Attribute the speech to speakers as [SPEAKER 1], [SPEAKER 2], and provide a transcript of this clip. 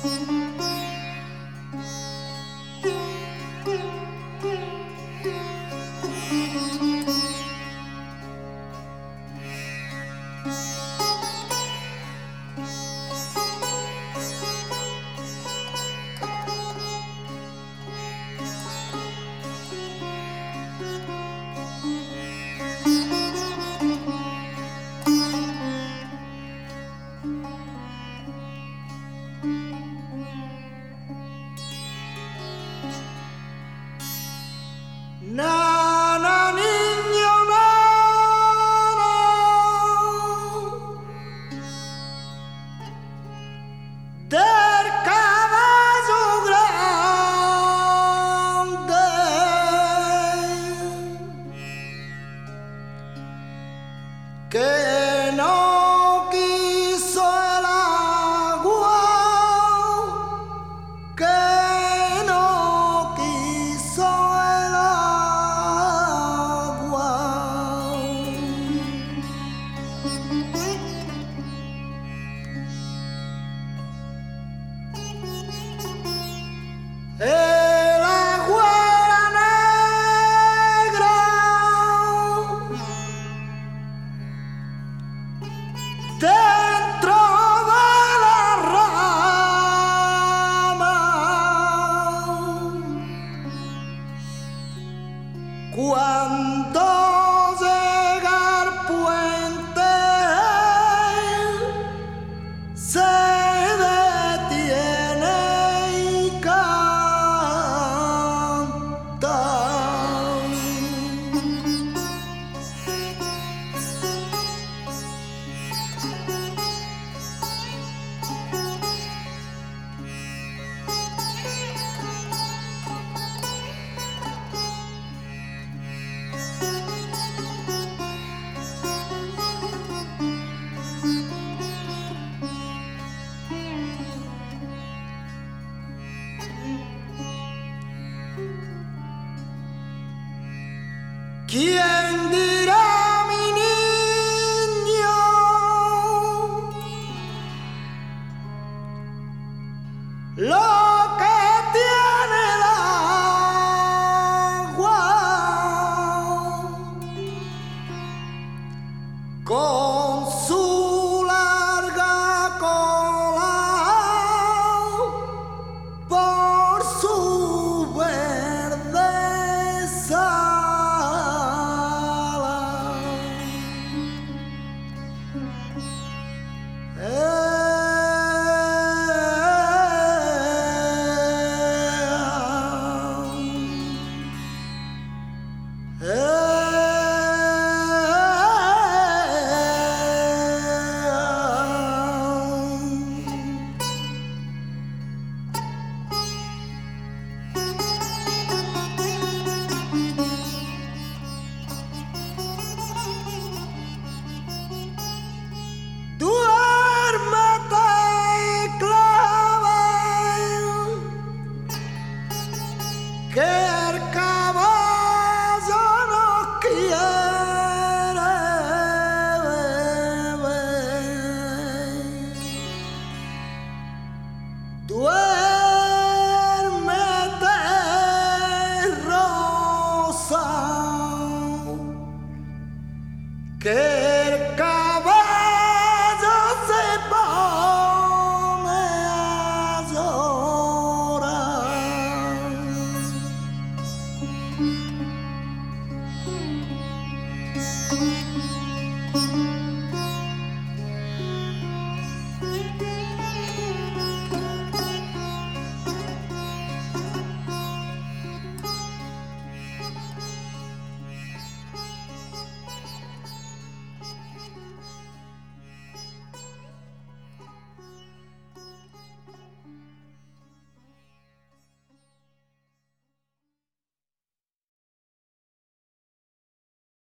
[SPEAKER 1] Nana, niño, nana, del caballo grande que no quiso el agua, que no quiso el agua. El agua era negra, dentro de la rama, cuando llega al puente se detiene y canta. ¿Quién dirá, mi niño, lo que tiene el agua con su larga cola por su verde sala? Duérmete, clavel, que el caballo no quiere beber. Duérmete, rosa, que el caballo se pone a llorar.